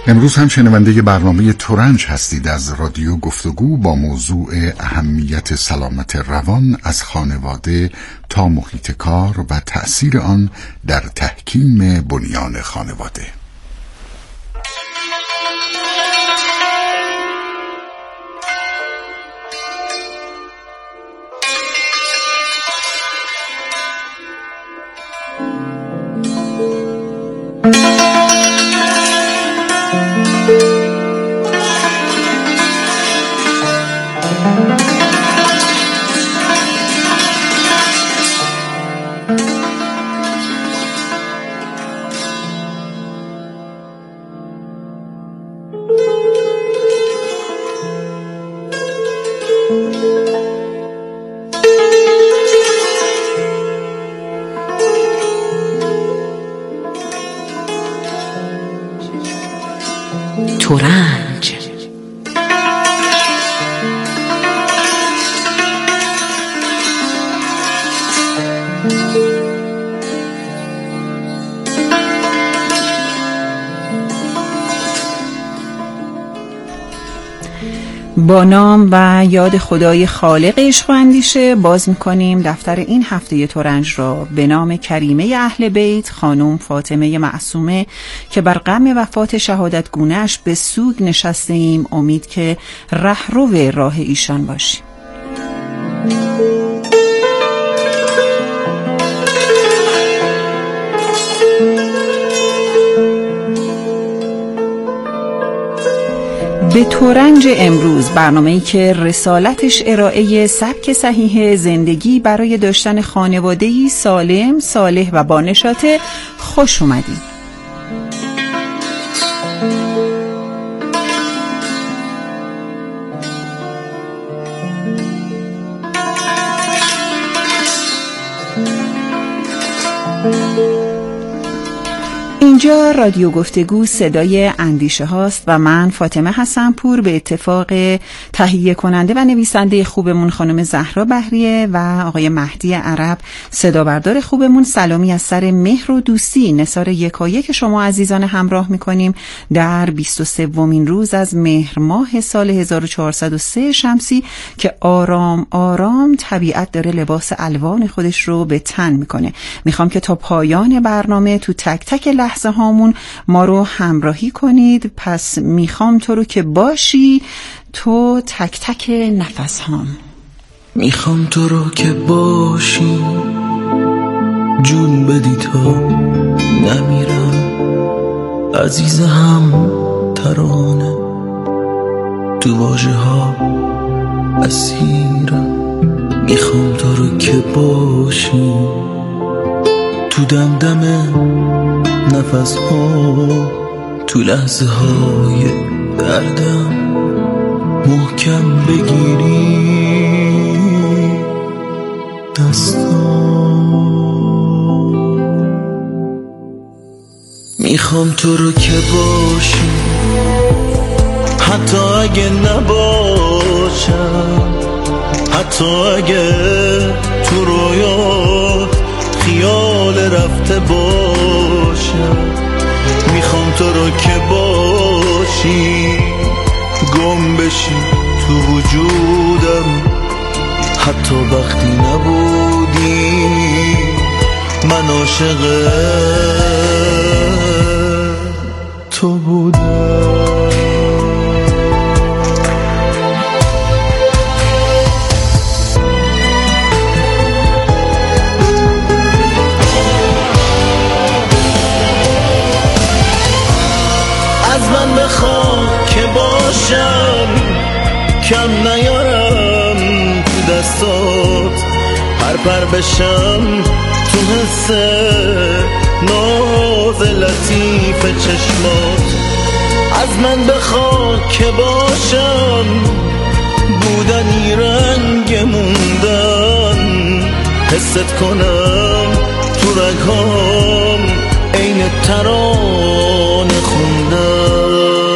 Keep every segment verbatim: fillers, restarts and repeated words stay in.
امروز هم شنونده برنامه ترنج هستید از رادیو گفتگو با موضوع اهمیت سلامت روان از خانواده تا محیط کار و تأثیر آن در تحکیم بنیان خانواده. ترنج. با نام و یاد خدای خالق عشق و اندیشه باز می‌کنیم دفتر این هفته ترنج را به نام کریمه اهل بیت خانم فاطمه معصومه که بر غم وفات شهادت گونه‌اش به سوگ نشسته ایم. امید که رهرو راه ایشان باشیم. به ترنج امروز، برنامه‌ای که رسالتش ارائه سبک صحیح زندگی برای داشتن خانواده‌ای سالم، صالح و بانشاطه، خوش اومدید. اینجا رادیو گفتگو صدای اندیشه هاست و من فاطمه حسن‌پور به اتفاق تهیه کننده و نویسنده خوبمون خانم زهرا بهریه و آقای مهدی عرب صدا بردار خوبمون سلامی از سر مهر و دوستی نثار یکایک شما عزیزان همراه میکنیم در بیست و سومین روز از مهر ماه سال هزار و چهارصد و سه شمسی که آرام آرام طبیعت داره لباس الوان خودش رو به تن میکنه. میخوام که تا پایان برنامه تو تک تک لحظه هامون ما رو همراهی کنید. پس میخوام تو رو که باشی تو تک تک نفس هام. میخوام تو رو که باشی جون بدی تا نمیرم عزیز هم ترانه تو واژه ها اسیرم. میخوام تو رو که باشی تو دمدم نفس ها تو لحظه های دردم محکم بگیری دستام. میخوام تو رو که باشی حتی اگه نباشم، حتی اگه تو رویات خیال رفته باشم. میخوام تو رو که باشی گم بشی تو وجودم، حتی وقتی نبودی من عاشق تو بودم. من بخواه که باشم کم نیارم تو دستات، پر پر بشم تو حس ناز لطیف چشمات. از من بخواه که باشم بودنی رنگ موندن، حست کنم تو رگام عین ترانه خوندن.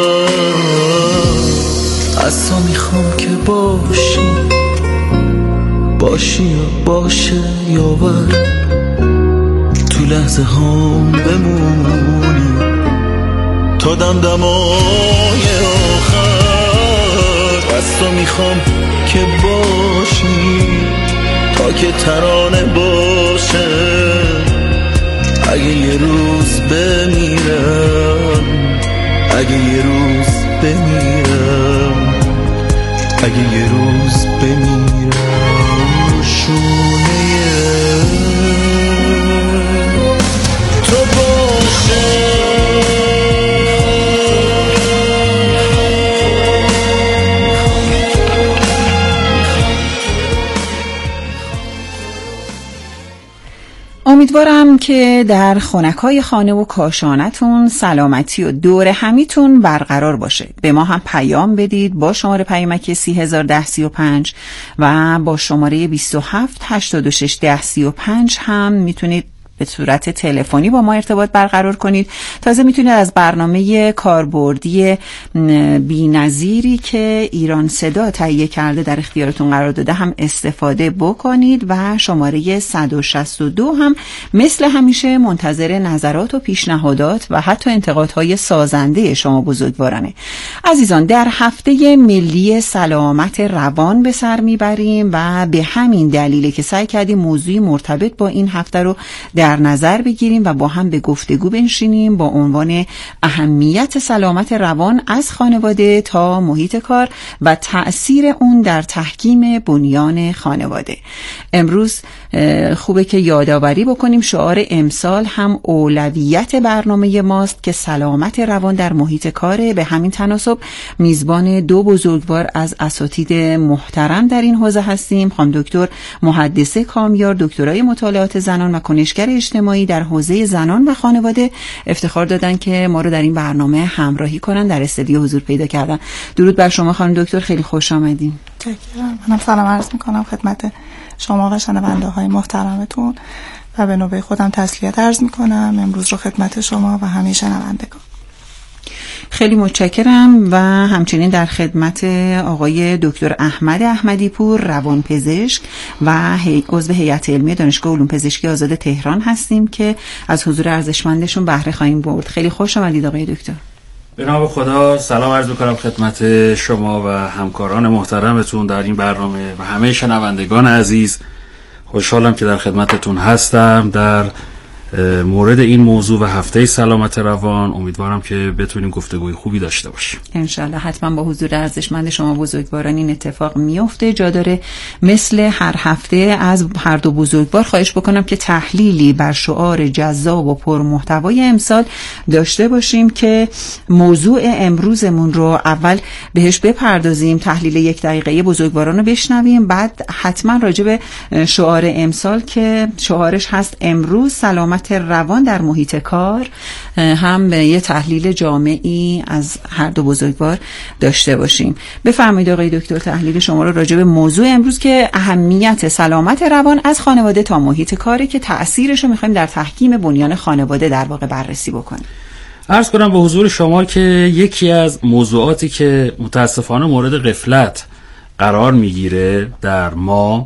از تو میخوام که باشی باشی یا باشه یاور، تو لحظه هام بمونی تا شدم دمای آخر، از تو میخوام که باشی تا که ترانه باشه. اگه یه روز بمیرم، اگه یه روز بمیرم، اگه یه روز بمیرم، شونه تو باشه. امیدوارم که در خونک‌های خانه و کاشانتون سلامتی و دور همیتون برقرار باشه. به ما هم پیام بدید با شماره پیامک سی هزار ده سی و پنج و با شماره بیست و هفت هشتاد و شش ده سی و پنج هم میتونید به صورت تلفنی با ما ارتباط برقرار کنید. تازه میتونید از برنامه کاربردی بی‌نظیری که ایران صدا تهیه کرده در اختیارتون قرار داده هم استفاده بکنید و شماره صد و شصت و دو هم مثل همیشه منتظر نظرات و پیشنهادات و حتی انتقادهای سازنده شما بزرگوارانه. عزیزان، در هفته ملی سلامت روان به سر میبریم و به همین دلیله که سعی کردیم موضوعی مرتبط با این هفته رو در نظر بگیریم و با هم به گفتگو بنشینیم با عنوان اهمیت سلامت روان از خانواده تا محیط کار و تأثیر اون در تحکیم بنیان خانواده. امروز خوبه که یادآوری بکنیم شعار امسال هم اولویت برنامه ماست که سلامت روان در محیط کاره. به همین تناسب میزبان دو بزرگوار از اساتید محترم در این حوزه هستیم. خانم دکتر محدثه کامیار، دکترای مطالعات زنان و کنشگر اجتماعی در حوزه زنان و خانواده، افتخار دادن که ما رو در این برنامه همراهی کنن، در استودیو حضور پیدا کردن. درود بر شما خانم دکتر، خیلی خوش آمدین. متشکرم. منم سلام عرض میکنم خدمت شما و شنونده های محترمتون و به نوبه خودم تسلیت عرض میکنم امروز رو خدمت شما و همه شنوندگان. خیلی متشکرم و همچنین در خدمت آقای دکتر احمد احمدی پور، روانپزشک و عضو هیئت علمی دانشگاه علوم پزشکی آزاد تهران هستیم که از حضور ارزشمندشون بهره خواهیم برد. خیلی خوش آمدید آقای دکتر. به نام خدا سلام عرض می‌کنم خدمت شما و همکاران محترمتون در این برنامه و همه شنوندگان عزیز. خوشحالم که در خدمتتون هستم در مورد این موضوع و هفته سلامت روان. امیدوارم که بتونیم گفتگوی خوبی داشته باشیم. انشالله حتما با حضور ارزشمند شما بزرگواران این اتفاق میفته. جا داره مثل هر هفته از هر دو بزرگوار خواهش بکنم که تحلیلی بر شعار جذاب و پرمحتوای امسال داشته باشیم که موضوع امروزمون رو اول بهش بپردازیم، تحلیل یک دقیقه بزرگواران رو بشنویم، بعد حتما راجع به شعار امسال که شعارش هست امروز سلامت روان در محیط کار هم به یه تحلیل جامعی از هر دو بزرگوار داشته باشیم. بفرمایید آقای دکتر تحلیل شما رو راجع به موضوع امروز که اهمیت سلامت روان از خانواده تا محیط کاری که تأثیرش رو می‌خوایم در تحکیم بنیان خانواده در واقع بررسی بکنیم. عرض کنم به حضور شما که یکی از موضوعاتی که متاسفانه مورد غفلت قرار میگیره در ما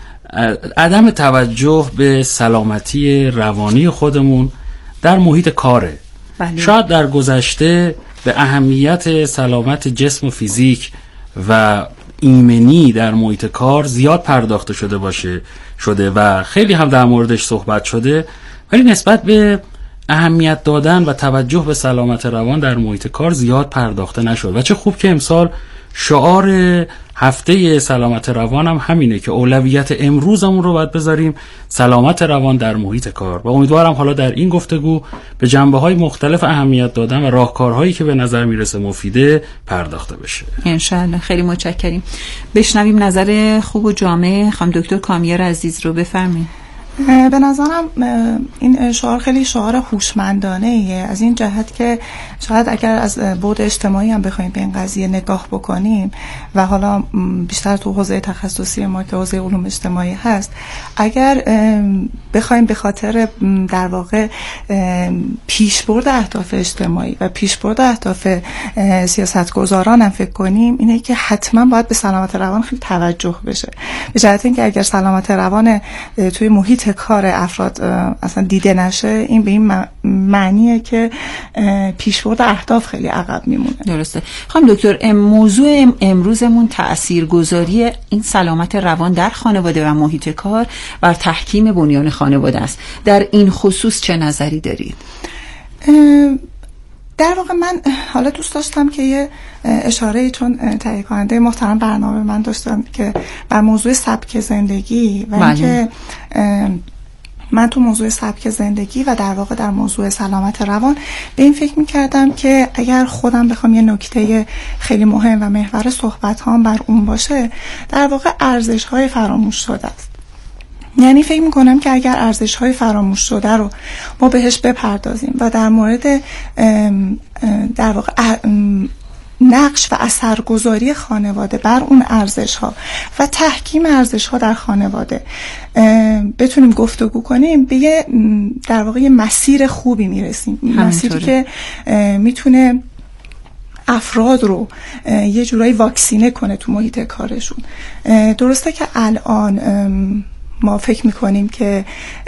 عدم توجه به سلامتی روانی خودمون در محیط کاره. بله. شاید در گذشته به اهمیت سلامت جسم و فیزیک و ایمنی در محیط کار زیاد پرداخته شده باشه شده و خیلی هم در موردش صحبت شده، ولی نسبت به اهمیت دادن و توجه به سلامت روان در محیط کار زیاد پرداخته نشد. و چه خوب که امسال شعار هفته سلامت روان هم همینه که اولویت امروزمون رو باید بذاریم سلامت روان در محیط کار. و امیدوارم حالا در این گفتگو به جنبه‌های مختلف اهمیت دادن و راهکارهایی که به نظر میرسه مفیده پرداخته بشه. انشالله. خیلی متشکریم. بشنویم نظر خوب و جامع خانم دکتر کامیار عزیز رو. بفرمایید. به نظرم این شعار خیلی شعار هوشمندانه ایه، از این جهت که شاید اگر از بعد اجتماعی هم بخوایم به این قضیه نگاه بکنیم و حالا بیشتر تو حوزه تخصصی ما که حوزه علوم اجتماعی هست، اگر بخوایم به خاطر در واقع پیشبرد اهداف اجتماعی و پیشبرد اهداف سیاستگزاران هم فکر کنیم، اینه که حتما باید به سلامت روان خیلی توجه بشه، به جهت اینکه اگر سلامت روان توی محیط کار افراد اصلا دیده نشه، این به این معنیه که پیشبرد اهداف خیلی عقب میمونه. درسته. خانم دکتر، موضوع امروزمون تاثیرگذاری این سلامت روان در خانواده و محیط کار بر تحکیم بنیان خانواده است. در این خصوص چه نظری دارید؟ در واقع من حالا دوست داشتم که یه اشاره، چون تهیه کننده محترم برنامه من داشتم که بر موضوع سبک زندگی و اینکه من تو موضوع سبک زندگی و در واقع در موضوع سلامت روان به این فکر می‌کردم که اگر خودم بخوام یه نکته خیلی مهم و محور صحبت هام بر اون باشه، در واقع ارزش‌های فراموش شده است. یعنی فکر میکنم که اگر ارزش‌های فراموش شده رو ما بهش بپردازیم و در مورد در واقع نقش و اثرگذاری خانواده بر اون ارزش‌ها و تحکیم ارزش‌ها در خانواده بتونیم گفتگو کنیم، به یه در واقع یه مسیر خوبی میرسیم. مسیری که میتونه افراد رو یه جورایی واکسینه کنه تو محیط کارشون. درسته که الان ما فکر میکنیم که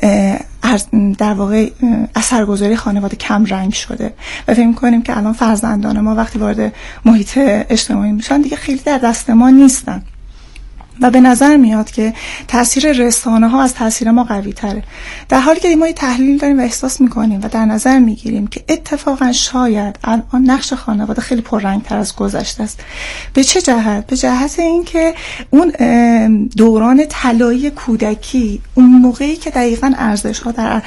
در واقع اثرگذاری خانواده کم رنگ شده و فکر میکنیم که الان فرزندان ما وقتی وارد محیط اجتماعی میشن دیگه خیلی در دست ما نیستن و به نظر میاد که تاثیر رسانه ها از تاثیر ما قوی تره، در حالی که ما یه تحلیل داریم و احساس میکنیم و در نظر میگیریم که اتفاقا شاید الان نقش خانواده خیلی پررنگ تر از گذشته است. به چه جهت؟ به جهت اینکه اون دوران طلایی کودکی، اون موقعی که دقیقاً ارزش ها در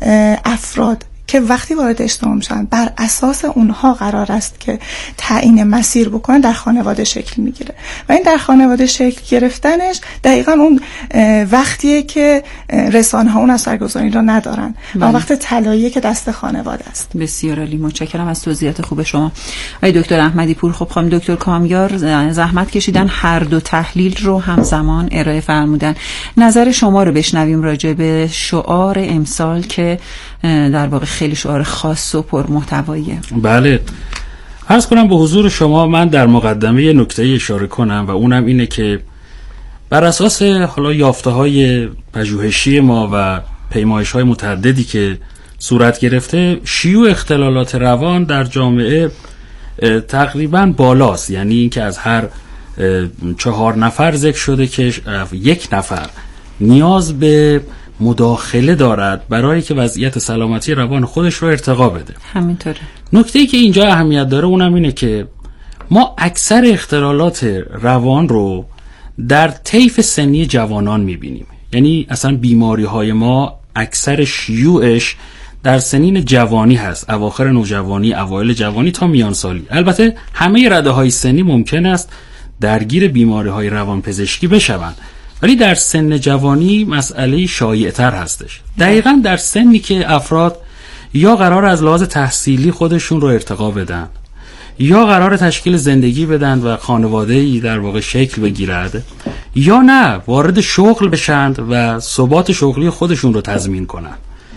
افراد که وقتی وارد اجتماع میشن بر اساس اونها قرار است که تعیین مسیر بکنن، در خانواده شکل میگیره و این در خانواده شکل گرفتنش دقیقاً اون وقتیه که رسانه ها اون اثرگذاری را ندارن و وقت طلاییه که دست خانواده است. بسیار عالی، متشکرم از توضیحات خوب شما آقای دکتر احمدی پور. خب خانم دکتر کامیار زحمت کشیدن هر دو تحلیل رو همزمان ارائه فرمودن. نظر شما رو بشنویم راجع به شعار امسال که در واقع خیلی شعار خاص و پرمحتواییه. بله، عرض کنم به حضور شما، من در مقدمه یه نکته اشاره کنم و اونم اینه که بر اساس حالا یافته‌های پژوهشی ما و پیمایش‌های متعددی که صورت گرفته، شیوع اختلالات روان در جامعه تقریباً بالاست. یعنی اینکه از هر چهار نفر ذکر شده که یک نفر نیاز به مداخله دارد برای که وضعیت سلامتی روان خودش رو ارتقا بده. همینطوره. نکته‌ای که اینجا اهمیت داره اونم اینه که ما اکثر اختلالات روان رو در طیف سنی جوانان میبینیم. یعنی اصلا بیماری های ما اکثر شیوعش در سنین جوانی هست، اواخر نوجوانی، اوایل جوانی تا میان سالی. البته همه رده های سنی ممکن است درگیر بیماری های روان پزشکی بشوند، ولی در سن جوانی مسئله شایع‌تر هستش. دقیقاً در سنی که افراد یا قرار از لحاظ تحصیلی خودشون رو ارتقا بدن، یا قرار تشکیل زندگی بدن و خانواده‌ای در واقع شکل بگیرد، یا نه وارد شغل بشند و ثبات شغلی خودشون رو تضمین کنن.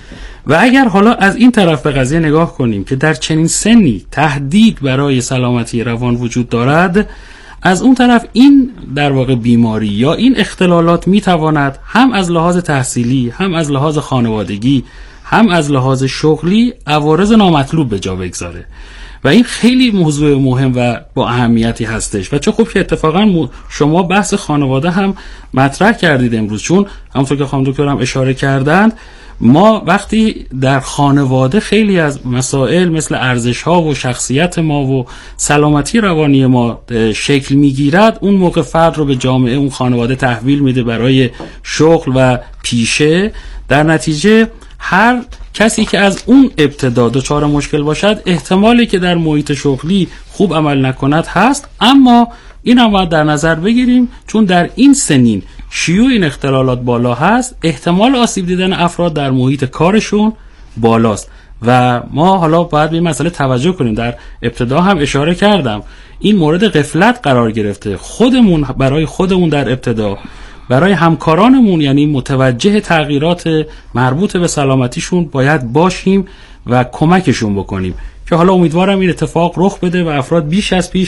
و اگر حالا از این طرف به قضیه نگاه کنیم که در چنین سنی تهدید برای سلامتی روان وجود دارد، از اون طرف این در واقع بیماری یا این اختلالات میتواند هم از لحاظ تحصیلی، هم از لحاظ خانوادگی، هم از لحاظ شغلی عوارض نامطلوب به جا بگذاره و این خیلی موضوع مهم و با اهمیتی هستش. و چه خوب که اتفاقا شما بحث خانواده هم مطرح کردید امروز، چون همونطور که خانم دکتر هم اشاره کردند، ما وقتی در خانواده خیلی از مسائل مثل ارزش‌ها و شخصیت ما و سلامتی روانی ما شکل میگیرد، اون موقع فرد رو به جامعه اون خانواده تحویل میده برای شغل و پیشه. در نتیجه هر کسی که از اون ابتدا دچار مشکل باشد، احتمالی که در محیط شغلی خوب عمل نکند هست. اما این هم باید در نظر بگیریم، چون در این سنین شیوع این اختلالات بالا هست، احتمال آسیب دیدن افراد در محیط کارشون بالاست و ما حالا باید به این مسئله توجه کنیم. در ابتدا هم اشاره کردم این مورد غفلت قرار گرفته. خودمون برای خودمون در ابتدا، برای همکارانمون، یعنی متوجه تغییرات مربوط به سلامتیشون باید باشیم و کمکشون بکنیم که حالا امیدوارم این اتفاق رخ بده و افراد بیش از پیش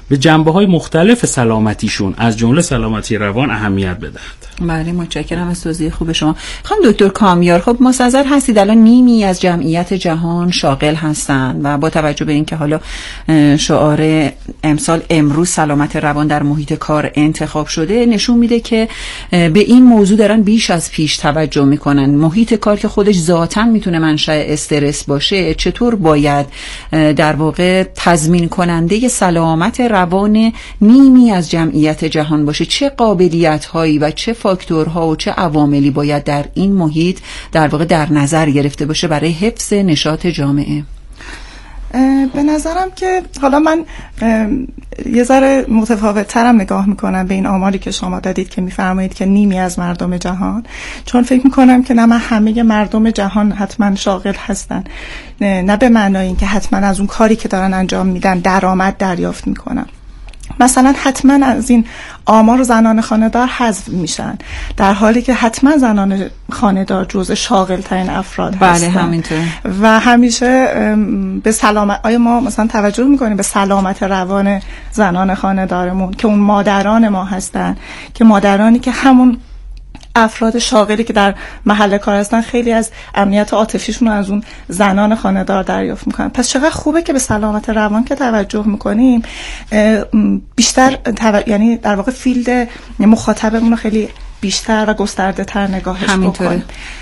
به جنبه‌های مختلف سلامتیشون از جمله سلامتی روان اهمیت بدهند. بله متشکرم از توضیح خوب شما. خانم دکتر کامیار، خب مستحضر هستید الان نیمی از جمعیت جهان شاغل هستند و با توجه به اینکه حالا شعار امسال امروز سلامت روان در محیط کار انتخاب شده، نشون میده که به این موضوع دارن بیش از پیش توجه میکنن. محیط کار که خودش ذاتاً میتونه منشأ استرس باشه، چطور باید در واقع تضمین کننده سلامت روان نیمی از جمعیت جهان باشه؟ چه قابلیت هایی و چه فاکتورها و چه عواملی باید در این محیط در واقع در نظر گرفته باشه برای حفظ نشاط جامعه؟ به نظرم که حالا من یه ذره متفاوت ترم نگاه میکنم به این آماری که شما دادید که میفرمایید که نیمی از مردم جهان، چون فکر میکنم که نه من همه مردم جهان حتما شاغل هستن، نه به معنای این که حتما از اون کاری که دارن انجام میدن درآمد دریافت میکنن. مثلا حتما از این آمار زنان خانه‌دار حذف میشن، در حالی که حتما زنان خانه‌دار جزء شاغل ترین افراد هستن. بله همینطور. و همیشه به سلامت، آیا ما مثلا توجه میکنیم به سلامت روان زنان خانه‌دارمون که اون مادران ما هستن، که مادرانی که همون افراد شاغلی که در محل کار هستن خیلی از امنیت عاطفیشون رو از اون زنان خانه‌دار دریافت میکنن. پس چقدر خوبه که به سلامت روان که توجه میکنیم بیشتر تو... یعنی در واقع فیلد مخاطبمون رو خیلی بیشتر و گسترده تر نگاهش بکنیم.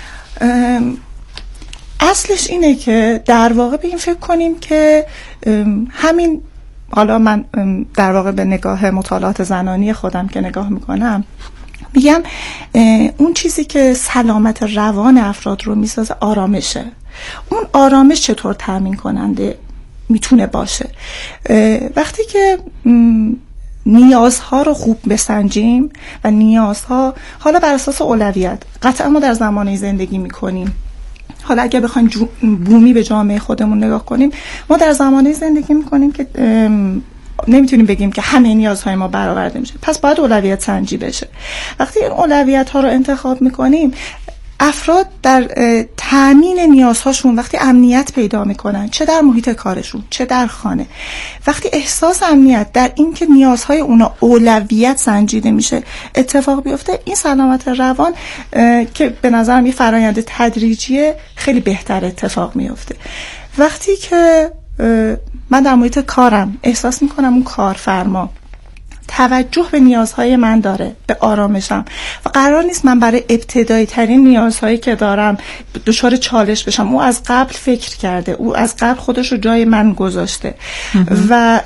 اصلش اینه که در واقع به این فکر کنیم که همین، حالا من در واقع به نگاه مطالعات زنانی خودم که نگاه میکنم میگم اون چیزی که سلامت روان افراد رو میسازه آرامشه. اون آرامش چطور تامین کننده میتونه باشه؟ وقتی که نیازها رو خوب بسنجیم و نیازها حالا بر اساس اولویت، قطعا ما در زمانه زندگی میکنیم، حالا اگه بخوایم بومی به جامعه خودمون نگاه کنیم، ما در زمانه زندگی میکنیم که نمیتونیم بگیم که همه نیازهای ما برآورده میشه، پس باید اولویت سنجی بشه. وقتی این اولویت ها رو انتخاب میکنیم، افراد در تامین نیازهاشون وقتی امنیت پیدا میکنن، چه در محیط کارشون چه در خانه، وقتی احساس امنیت در این که نیازهای اونا اولویت سنجیده میشه اتفاق بیفته، این سلامت روان که به نظرم یه فرآیند تدریجیه خیلی بهتر اتفاق میفته. وقتی که من در محیط کارم احساس میکنم اون کارفرما توجه به نیازهای من داره، به آرامشم، و قرار نیست من برای ابتدایی ترین نیازهایی که دارم دچار چالش بشم، او از قبل فکر کرده، او از قبل خودش رو جای من گذاشته و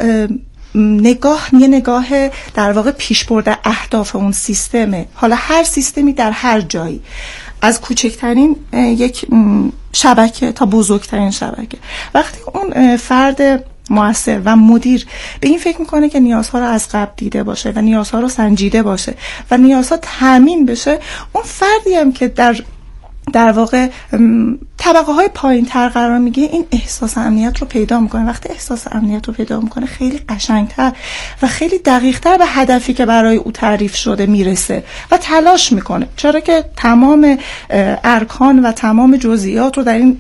نگاه یه نگاه در واقع پیش برده اهداف اون سیستمه. حالا هر سیستمی در هر جایی، از کوچکترین یک شبکه تا بزرگترین شبکه، وقتی اون فرد مؤثر و مدیر به این فکر میکنه که نیازها رو از قبل دیده باشه و نیازها رو سنجیده باشه و نیازها تامین بشه، اون فردی هم که در در واقع طبقه های پایین تر قرار میگه، این احساس امنیت رو پیدا میکنه. وقتی احساس امنیت رو پیدا میکنه، خیلی قشنگتر و خیلی دقیقتر به هدفی که برای او تعریف شده میرسه و تلاش میکنه، چرا که تمام ارکان و تمام جزئیات رو در این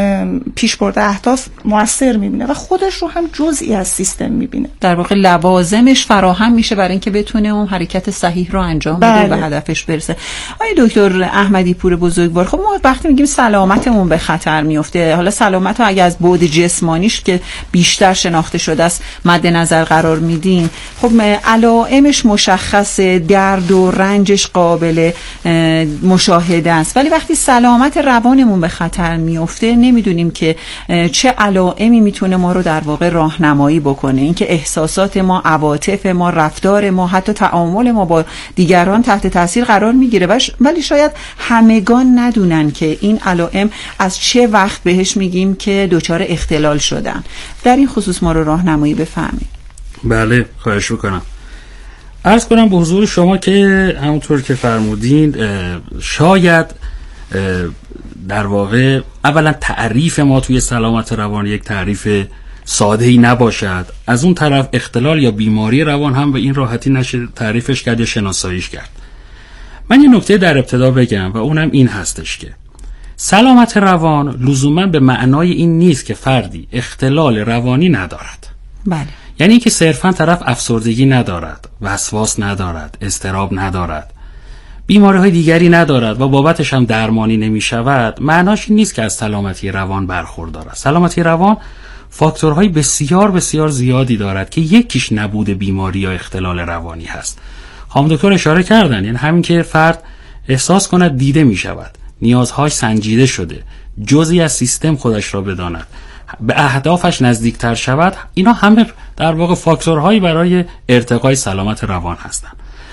پیشبرد اهداف مؤثر میبینه و خودش رو هم جزئی از سیستم میبینه. در واقع لوازمش فراهم میشه برای اینکه بتونه اون حرکت صحیح رو انجام بده و به هدفش برسه. آقای دکتر احمدی پور بزرگوار، خب ما وقتی میگیم سلامتمون به خطر میفته، حالا سلامت رو اگه از بعد جسمانیش که بیشتر شناخته شده است مد نظر قرار میدیم، خب علائمش مشخصه، درد و رنجش قابل مشاهده است، ولی وقتی سلامت روانمون به خطر میفته نمیدونیم که چه علائمی میتونه ما رو در واقع راهنمایی بکنه، اینکه احساسات ما، عواطف ما، رفتار ما، حتی تعامل ما با دیگران تحت تاثیر قرار میگیره، ولی شاید همگان ندونن که این علائم از چه وقت بهش میگیم که دچار اختلال شدن. در این خصوص ما رو راهنمایی بفرمایید. بله خواهش میکنم. عرض کنم به حضور شما که همونطور که فرمودین، شاید در واقع اولا تعریف ما توی سلامت روان یک تعریف ساده‌ای نباشد، از اون طرف اختلال یا بیماری روان هم به این راحتی نشه تعریفش کرد یا شناساییش کرد. من یه نکته در ابتدا بگم و اونم این هستش که سلامت روان لزوما به معنای این نیست که فردی اختلال روانی ندارد. بله. یعنی اینکه صرفا طرف افسردگی ندارد، وسواس ندارد، اضطراب ندارد، بیماری های دیگری ندارد و بابتش هم درمانی نمی شود، معناش این نیست که از سلامتی روان برخوردار است. سلامتی روان فاکتورهای بسیار بسیار زیادی دارد که یکیش نبود بیماری یا اختلال روانی هست. خانم دکتر اشاره کردن، یعنی همین که فرد احساس کند دیده می شود، نیازهاش سنجیده شده، جزئی از سیستم خودش را بداند، به اهدافش نزدیکتر شود، اینا همه در واقع فاکتورهایی برای ارتقای سلامت روان هستند.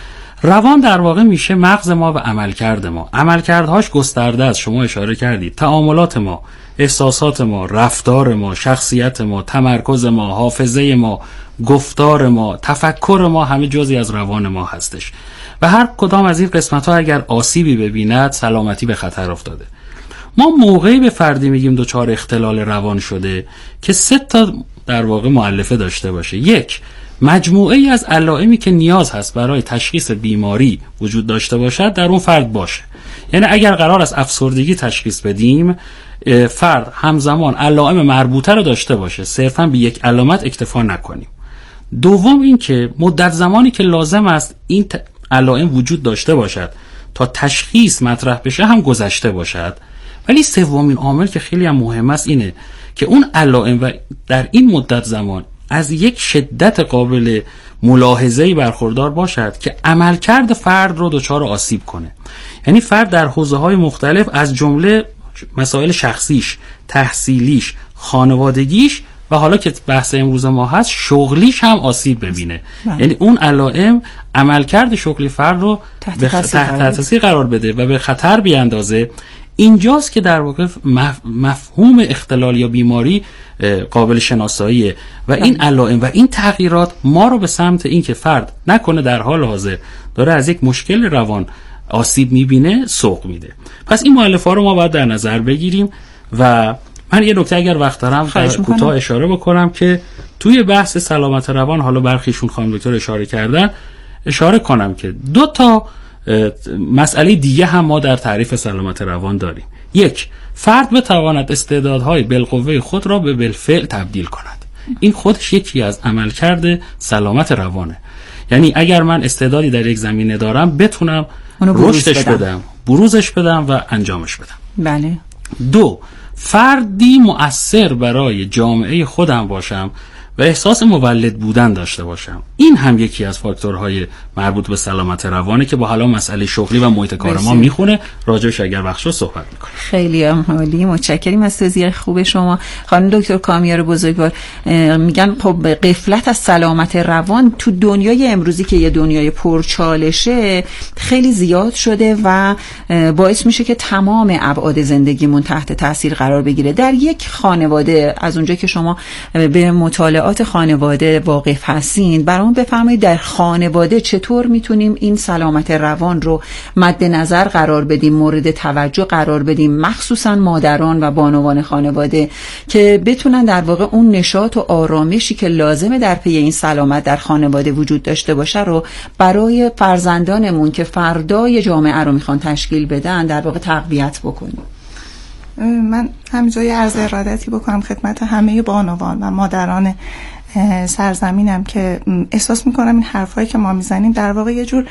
روان در واقع میشه مغز ما و عملکرد ما. عملکردهاش گسترده است، شما اشاره کردید. تعاملات ما، احساسات ما، رفتار ما، شخصیت ما، تمرکز ما، حافظه ما، گفتار ما، تفکر ما، همه جزئی از روان ما هستش. و هر کدام از این قسمت‌ها اگر آسیبی ببیند، سلامتی به خطر افتاده. ما موقعی به فردی میگیم دچار اختلال روان شده که سه تا در واقع مؤلفه داشته باشه. یک، مجموعه‌ای از علائمی که نیاز هست برای تشخیص بیماری وجود داشته باشد در اون فرد باشه. یعنی اگر قرار است افسردگی تشخیص بدیم، فرد همزمان علائم مربوطه رو داشته باشه، صرفاً به یک علامت اکتفا نکنیم. دوم این که مدت زمانی که لازم است این علائم وجود داشته باشد تا تشخیص مطرح بشه هم گذشته باشد. ولی سومین عامل که خیلی هم مهم است اینه که اون علائم و در این مدت زمان از یک شدت قابل ملاحظه‌ای برخوردار باشد که عملکرد فرد رو دچار آسیب کنه. یعنی فرد در حوزه‌های مختلف از جمله مسائل شخصیش، تحصیلیش، خانوادگیش و حالا که بحث امروز ما هست شغلیش هم آسیب ببینه. من. یعنی اون علائم عملکرد شغلی فرد رو تحت تاثیر قرار بده و به خطر بیاندازه. اینجاست که در واقع مفهوم اختلال یا بیماری قابل شناساییه و این علائم و این تغییرات ما رو به سمت این که فرد نکنه در حال حاضر داره از یک مشکل روان آسیب میبینه سوق میده. پس این مؤلفه‌ها رو ما باید در نظر بگیریم و من یه نکته اگر وقت دارم کوتاه اشاره بکنم که توی بحث سلامت روان، حالا برخیشون خانم دکتر اشاره کردن، اشاره کنم که دو تا مسئله دیگه هم ما در تعریف سلامت روان داریم. یک، فرد بتواند استعدادهای بالقوه خود را به بالفعل تبدیل کند. این خودش یکی از عملکرد سلامت روانه. یعنی اگر من استعدادی در یک زمینه دارم بتونم رشدش بدم. بدم بروزش بدم و انجامش بدم. بله. دو، فردی مؤثر برای جامعه خودم باشم و احساس مولد بودن داشته باشم. این هم یکی از فاکتورهای مربوط به سلامت روانه که با حالا مسئله شغلی و محیط کار ما میخونه. راجعش اگر وقت شد صحبت میکنیم. خیلی عالی، متشکریم از توضیح خوب شما. خانم دکتر کامیار بزرگوار میگن خب غفلت از سلامت روان تو دنیای امروزی که یه دنیای پرچالشه خیلی زیاد شده و باعث میشه که تمام ابعاد زندگیمون تحت تاثیر قرار بگیره. در یک خانواده، از اونجا که شما به مطالعه خانواده واقف هستین، برامون بفرمایید در خانواده چطور میتونیم این سلامت روان رو مد نظر قرار بدیم، مورد توجه قرار بدیم، مخصوصا مادران و بانوان خانواده که بتونن در واقع اون نشاط و آرامشی که لازمه در پی این سلامت در خانواده وجود داشته باشه رو برای فرزندانمون که فردای جامعه رو میخوان تشکیل بدن در واقع تقویت بکنیم. من همینجا یه عرض ارادتی بکنم خدمت همه بانوان و مادران سرزمینم که احساس میکنم این حرفایی که ما میزنیم در واقع یه جور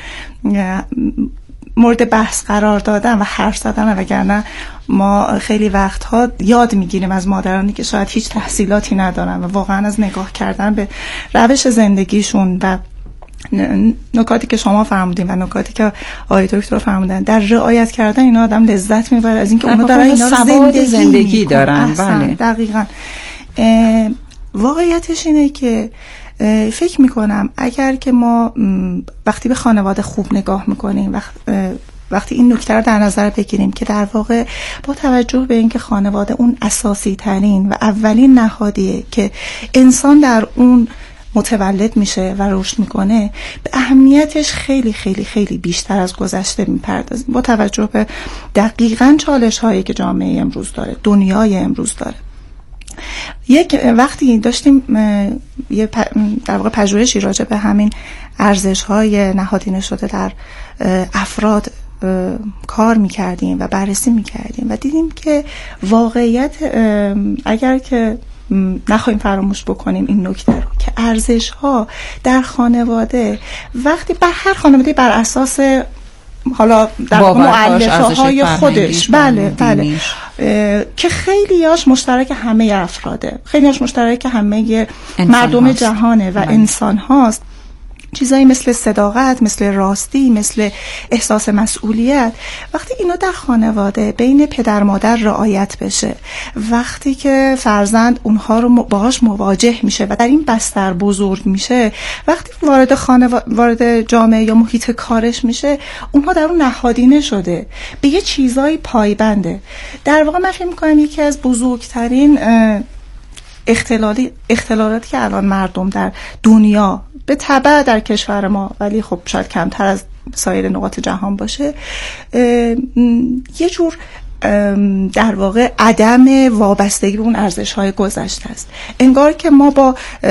مورد بحث قرار دادن و حرف زدن، وگرنه ما خیلی وقتها یاد میگیریم از مادرانی که شاید هیچ تحصیلاتی ندارن و واقعا از نگاه کردن به روش زندگیشون و نکاتی که شما فرمودین و نکاتی که آقای دکتر فرمودن در رعایت کردن اینا آدم لذت میبره از اینکه اونا دارن اینا زندگی, زندگی دارن. بله دقیقاً. واقعیتش اینه که فکر میکنم اگر که ما وقتی به خانواده خوب نگاه میکنیم، وقت وقتی این نکته رو در نظر بگیریم که در واقع با توجه به اینکه خانواده اون اساسی ترین و اولین نهادیه که انسان در اون متولد میشه و رشد میکنه، به اهمیتش خیلی خیلی خیلی بیشتر از گذشته میپردازیم با توجه به دقیقاً چالش هایی که جامعه امروز داره، دنیای امروز داره. یک وقتی داشتیم یه در واقع پژوهشی راجع به همین ارزش های نهادینه شده در افراد کار میکردیم و بررسی میکردیم و دیدیم که واقعیت اگر که نخواهیم فراموش بکنیم این نکته رو که ارزش ها در خانواده وقتی بر هر خانواده بر اساس حالا در مؤلفه های خودش بله بله که خیلیاش مشترک همه افراده، خیلیاش مشترک همه مردم هاست. جهانه و انسان هاست. چیزایی مثل صداقت، مثل راستی، مثل احساس مسئولیت، وقتی اینا در خانواده بین پدر مادر رعایت بشه، وقتی که فرزند اونها رو باهاش مواجه میشه و در این بستر بزرگ میشه، وقتی وارد خانواده وارد جامعه یا محیط کارش میشه، اونها در اون نهادینه شده، به یه چیزایی پایبنده. در واقع من فکر می‌کنم یکی از بزرگترین اختلالی اختلالاتی که الان مردم در دنیا به تبع در کشور ما، ولی خب شاید کمتر از سایر نقاط جهان باشه، یه جور در واقع عدم وابستگی به اون ارزش‌های گذشته است. انگار که ما با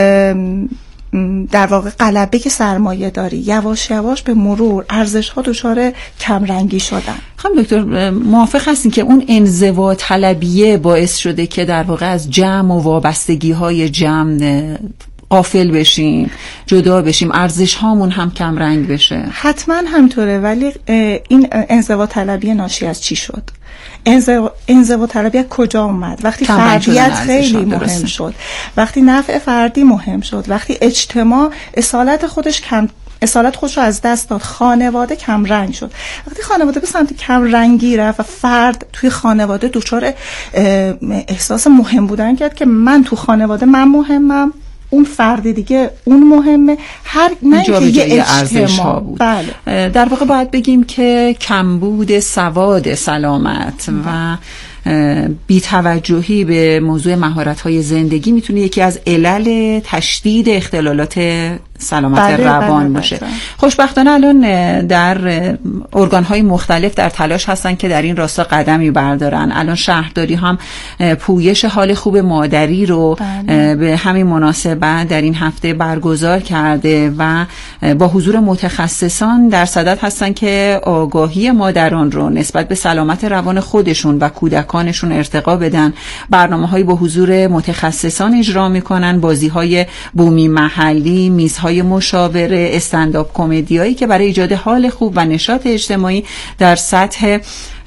در واقع غلبه سرمایه داری یواش یواش به مرور ارزش‌ها دچار کمرنگی شدن. خانم دکتر موافق هستین که اون انزوا طلبیه باعث شده که در واقع از جمع و وابستگی‌های جمع غافل بشیم، جدا بشیم، ارزش هامون هم کم رنگ بشه؟ حتما همطوره، ولی این انزوا طلبی ناشی از چی شد؟ انزوا طلبی از کجا اومد؟ وقتی فردیت خیلی مهم شد، وقتی نفع فردی مهم شد، وقتی اجتماع اصالت خودش کم اصالت خودش رو از دست داد، خانواده کم رنگ شد. وقتی خانواده به سمت کم رنگی رفت و فرد توی خانواده دچار احساس مهم بودن کرد که من تو خانواده من مهمم، اون فرد دیگه اون مهمه، هر نه یه اجتماع بود. بله. در واقع باید بگیم که کمبود سواد سلامت و بی‌توجهی به موضوع مهارت‌های زندگی میتونه یکی از علل تشدید اختلالات سلامت بله روان بله باشه. بله. خوشبختانه الان در ارگان‌های مختلف در تلاش هستن که در این راستا قدمی بردارن. الان شهرداری هم پویش حال خوب مادری رو بله. به همین مناسبت در این هفته برگزار کرده و با حضور متخصصان در صدد هستن که آگاهی مادران رو نسبت به سلامت روان خودشون و کودکانشون ارتقا بدن. برنامه‌های با حضور متخصصان اجرا می‌کنن، بازی‌های بومی محلی، میزهای مشاوره، استندآپ کمدیایی که برای ایجاد حال خوب و نشاط اجتماعی در سطح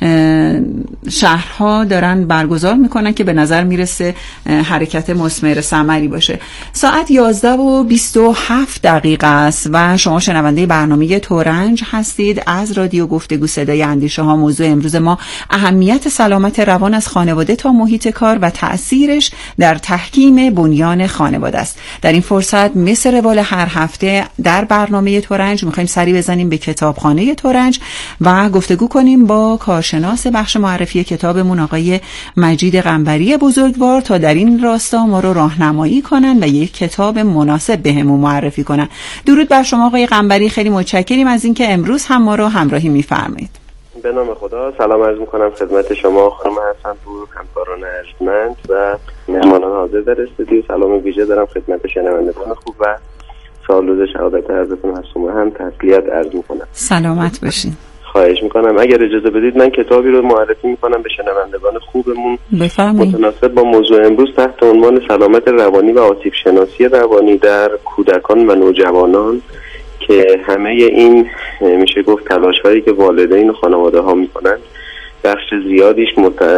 شهرها دارن برگزار میکنن که به نظر میرسه حرکت مثمر ثمری باشه. ساعت یازده و بیست و هفت دقیقه است و شما شنونده برنامه تورنج هستید از رادیو گفتگو صدای اندیشه ها. موضوع امروز ما اهمیت سلامت روان از خانواده تا محیط کار و تأثیرش در تحکیم بنیان خانواده است. در این فرصت مثل روال هر هفته در برنامه تورنج میخوایم سری بزنیم به کتابخانه تورنج و گفتگو کنیم با کارشناس بخش معرفی کتابمون آقای مجید قنبری بزرگوار تا در این راستا ما رو راهنمایی کنن و یک کتاب مناسب بهمون معرفی کنن. درود بر شما آقای قنبری، خیلی متشکریم از اینکه امروز هم ما رو همراهی می‌فرمایید. به نام خدا سلام عرض می‌کنم خدمت شما خانم حسن‌پور، همکاران ارجمند و مهمانان حاضر در استودیو. سلام ویژه دارم خدمت شنوندگان خوب و سالوز شهادت حضرت معصومه هم تسلیت عرض می‌کنم. سلامت باشین. خواهش میکنم. اگر اجازه بدید من کتابی رو معرفی میکنم به شنوندگان خوبمون بفرمایید. متناسب با موضوع امروز تحت عنوان سلامت روانی و آسیب شناسی روانی در کودکان و نوجوانان که همه این میشه گفت تلاش‌هایی که والدین و خانواده ها میکنن بخش زیادیش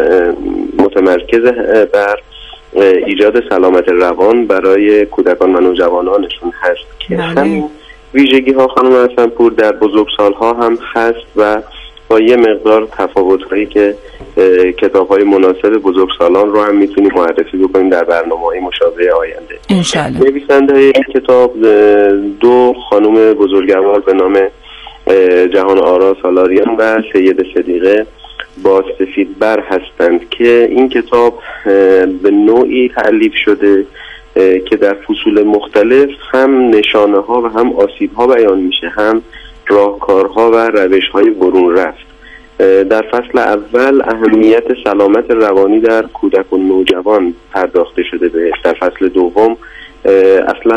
متمرکز بر ایجاد سلامت روان برای کودکان و نوجوانانشون هست که همین ویژگی ها خانم حسن‌پور در بزرگسال ها هم هست و با یه مقدار تفاوت هایی که کتاب های مناسب بزرگسالان رو هم میتونیم معرفی بکنیم در برنامه های مشابه آینده. انشالله. نویسنده های کتاب دو خانم بزرگوار به نام جهان آرا سالاریان و سید صدیقه با سفیدبر هستند که این کتاب به نوعی تألیف شده که در فصول مختلف هم نشانه ها و هم آسیب ها بیان میشه، هم راهکارها و روش های برون رفت. در فصل اول اهمیت سلامت روانی در کودک و نوجوان پرداخته شده به. در فصل دوم اصلا